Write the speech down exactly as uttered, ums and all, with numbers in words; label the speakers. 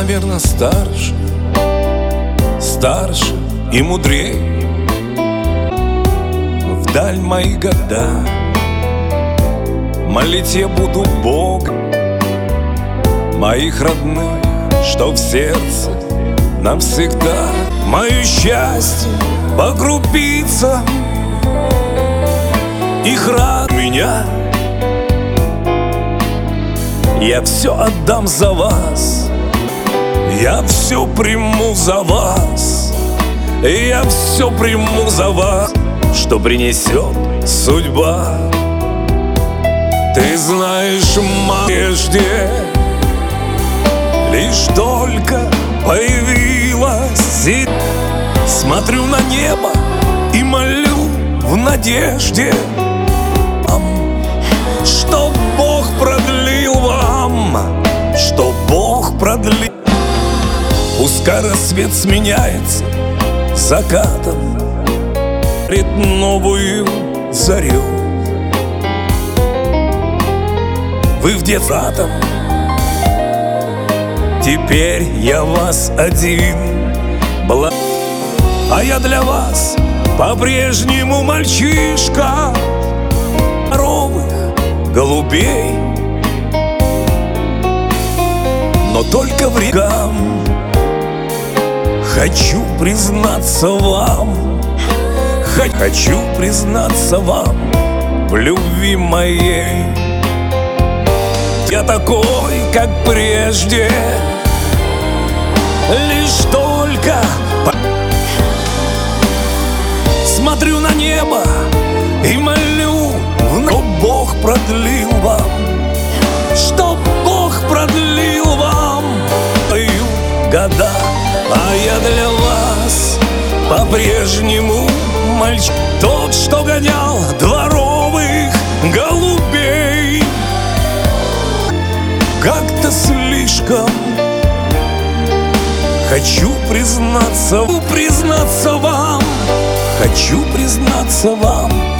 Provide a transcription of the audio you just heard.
Speaker 1: наверное, старше, старше и мудрей. Вдаль мои года молить я буду Бога, моих родных, что в сердце навсегда. Мое счастье по крупицам, их рад меня. Я все отдам за вас, я все приму за вас, я все приму за вас, что принесет судьба. Ты знаешь, прежде лишь только появилась, и смотрю на небо и молю в надежде, что Бог продлил вам, что Бог продлил. Пускай рассвет сменяется закатом пред новую зарю. Вы в детсадом, теперь я вас один, бла... а я для вас по-прежнему мальчишка здоровых голубей. Но только врагам хочу признаться вам, хочу признаться вам в любви моей. Я такой, как прежде, лишь только смотрю на небо и молю, что Бог продлил вам, что Бог продлил вам мои года. А я для вас по-прежнему мальчик, тот, что гонял дворовых голубей. Как-то слишком хочу признаться, признаться вам, хочу признаться вам